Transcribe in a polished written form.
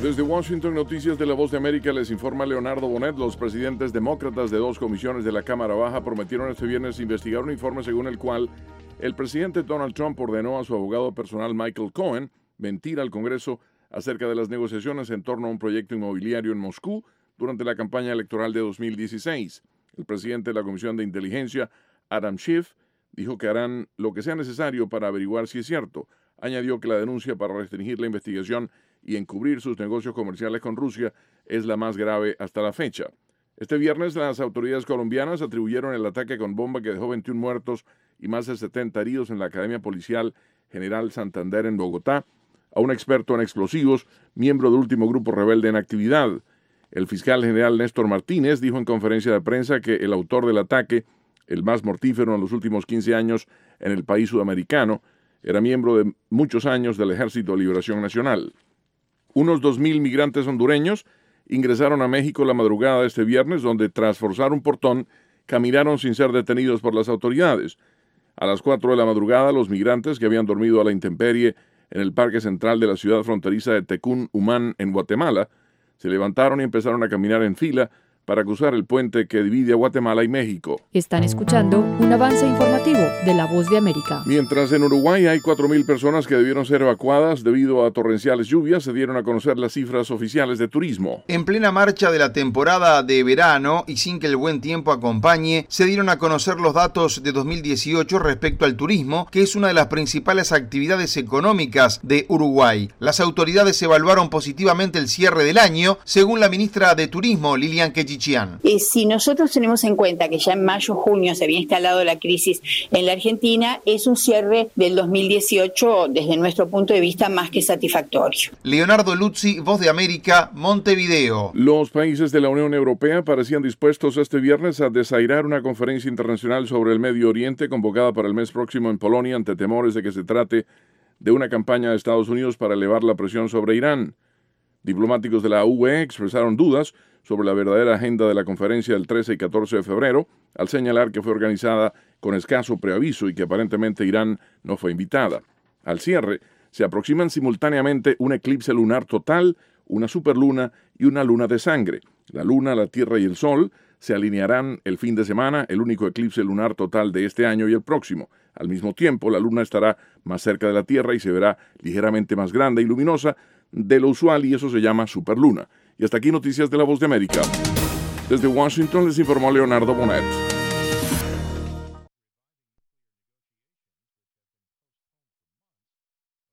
Desde Washington, Noticias de la Voz de América, les informa Leonardo Bonet. Los presidentes demócratas de dos comisiones de la Cámara Baja prometieron este viernes investigar un informe según el cual el presidente Donald Trump ordenó a su abogado personal Michael Cohen mentir al Congreso acerca de las negociaciones en torno a un proyecto inmobiliario en Moscú durante la campaña electoral de 2016. El presidente de la Comisión de Inteligencia, Adam Schiff, dijo que harán lo que sea necesario para averiguar si es cierto. Añadió que la denuncia para restringir la investigación y encubrir sus negocios comerciales con Rusia es la más grave hasta la fecha. Este viernes, las autoridades colombianas atribuyeron el ataque con bomba que dejó 21 muertos y más de 70 heridos en la Academia Policial General Santander en Bogotá a un experto en explosivos, miembro del último grupo rebelde en actividad. El fiscal general Néstor Martínez dijo en conferencia de prensa que el autor del ataque, el más mortífero en los últimos 15 años en el país sudamericano, era miembro de muchos años del Ejército de Liberación Nacional. Unos 2,000 migrantes hondureños ingresaron a México la madrugada de este viernes, donde tras forzar un portón, caminaron sin ser detenidos por las autoridades. A las 4 de la madrugada, los migrantes que habían dormido a la intemperie en el parque central de la ciudad fronteriza de Tecún Umán, en Guatemala, se levantaron y empezaron a caminar en fila para cruzar el puente que divide a Guatemala y México. Están escuchando un avance informativo de La Voz de América. Mientras en Uruguay hay 4,000 personas que debieron ser evacuadas debido a torrenciales lluvias, se dieron a conocer las cifras oficiales de turismo. En plena marcha de la temporada de verano y sin que el buen tiempo acompañe, se dieron a conocer los datos de 2018 respecto al turismo, que es una de las principales actividades económicas de Uruguay. Las autoridades evaluaron positivamente el cierre del año, según la ministra de Turismo, Lilian Quechichian. Si nosotros tenemos en cuenta que ya en mayo, junio se había instalado la crisis en la Argentina, es un cierre del 2018 desde nuestro punto de vista más que satisfactorio. Leonardo Luzzi, Voz de América, Montevideo. Los países de la Unión Europea parecían dispuestos este viernes a desairar una conferencia internacional sobre el Medio Oriente convocada para el mes próximo en Polonia ante temores de que se trate de una campaña de Estados Unidos para elevar la presión sobre Irán. Diplomáticos de la UE expresaron dudas sobre la verdadera agenda de la conferencia del 13 y 14 de febrero, al señalar que fue organizada con escaso preaviso y que aparentemente Irán no fue invitada. Al cierre, se aproximan simultáneamente un eclipse lunar total, una superluna y una luna de sangre. La luna, la Tierra y el Sol se alinearán el fin de semana, el único eclipse lunar total de este año y el próximo. Al mismo tiempo, la luna estará más cerca de la Tierra y se verá ligeramente más grande y luminosa de lo usual, y eso se llama superluna. Y hasta aquí Noticias de la Voz de América. Desde Washington les informó Leonardo Bonet.